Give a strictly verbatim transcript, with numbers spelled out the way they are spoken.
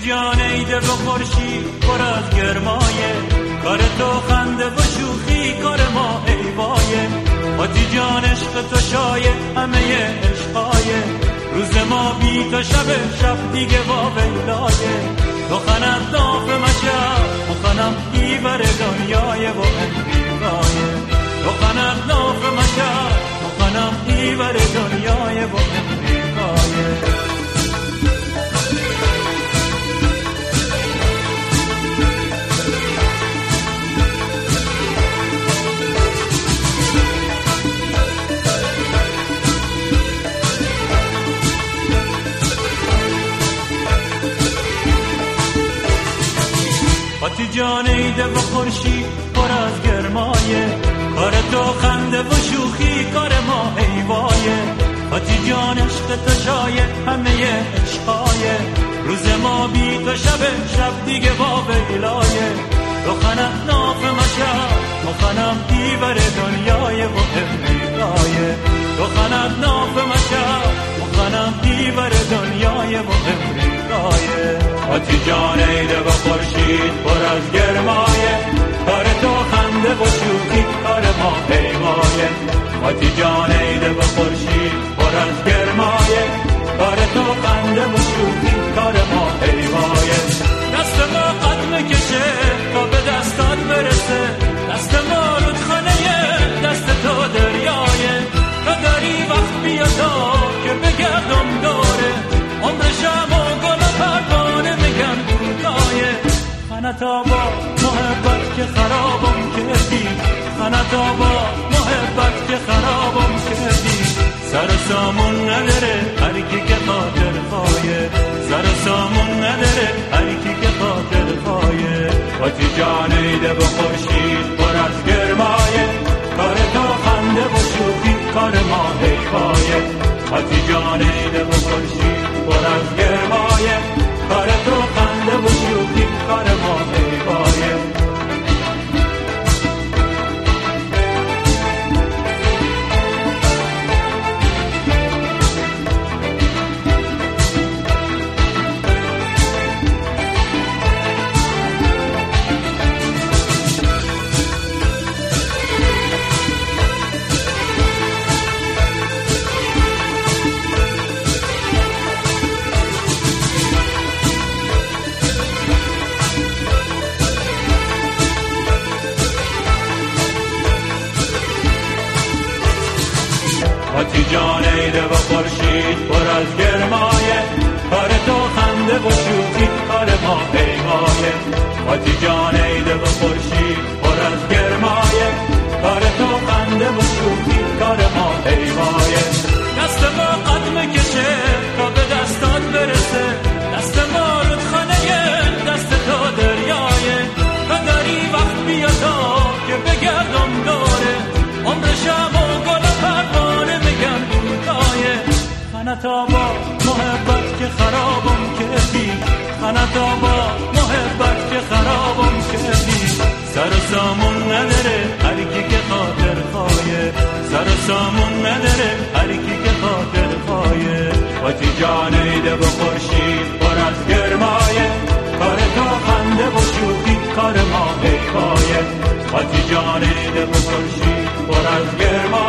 جان ایده و خورشید پر از گرمایه، کار تو خنده و شوخی کار ما ایوایه. آتی جان عشق تو شایه همه عشقایه، روز ما بی تو شب شب دیگه با ویلایه. تو خنم داف مشب مخنم ایور دنیای و امریکایه، تو خنم داف مشب مخنم ایور دنیای و امریکایه. آتی جان ایده و خورشید پر از گرمایه، کار تو خنده و شوخی کار ما ایوایه. آتی جان عشق تو شایه همه عشقایه، روز ما بی تو شب شب دیگه با ویلایه. تو خنم ناف مشب مخنم دیور دنیای و امریکایه، تو خنم ناف مشب مخنم دیور دنیای و امریکایه. آتی جان ایده و خورشید پر از گرمایه، کار تو خنده و شوخی کار ما پیمایه. آتی جان ایده و خورشید پر از گرمایه، کار تو خنده و شوخی کار ما پیمایه. دست ما قد میکشه تا به دستات برسه، دست ما رودخانه دست تو دریایه. تو داری وقت بیا تا که بگردم دوره، عمرشم و گل و پروانه میگن بودایه. خنتا با محبت که خرابم کردی، خنتا با محبت که خرابم کردی. سر و سامون نداره هر کی که خاطر خواهیه، سر و سامون نداره هر کی که خاطر خواهیه. آتی جان ایده و خورشید پر از گرمایه، کار تو خنده و شوخی کار ما حیفایه. آتی جان ایده و خورشید پر از گرمایه، کار تو خنده و شوخی کار ما حیفایه. آتی جان ایده و خورشید پر از گرمایه، کار تو خنده و شوخی کار ما پیمایه. آتی جان ایده و خورشید پر از گرمایه، کار تو خنده و شوخی کار ما پیمایه. دست ما قد میکشه تا به دستات برسه، دست ما رودخانه دست تو دریایه. تو داری وقت بیا تا که بگردم دوره، عمرشم و گل و پروانه میگن بودایه. خنتا با محبت که خرابم کردی، خنتا با محبت که خرابم کردی. سر و سامون نداره هر کی که خاطر خواهیه، سر و سامون نداره هر کی که خاطر خواهیه. آتی جان ایده و خورشید پر از گرمایه، کار تو خنده و شوخی کار ما حیفایه. آتی جان ایده و خورشید پر از گرمایه،